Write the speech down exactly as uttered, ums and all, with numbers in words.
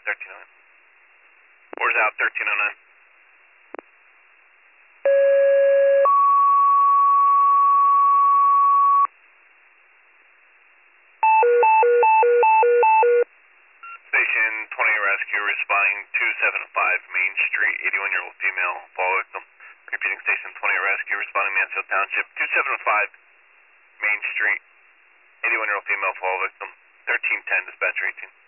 thirteen oh nine. Four's out, thirteen oh nine. Station twenty rescue responding two seven five Main Street, eighty-one-year-old female, fall victim. Repeating station twenty rescue responding Mansfield Township, two seven five Main Street, eighty-one-year-old female, fall victim. thirteen ten dispatcher eighteen.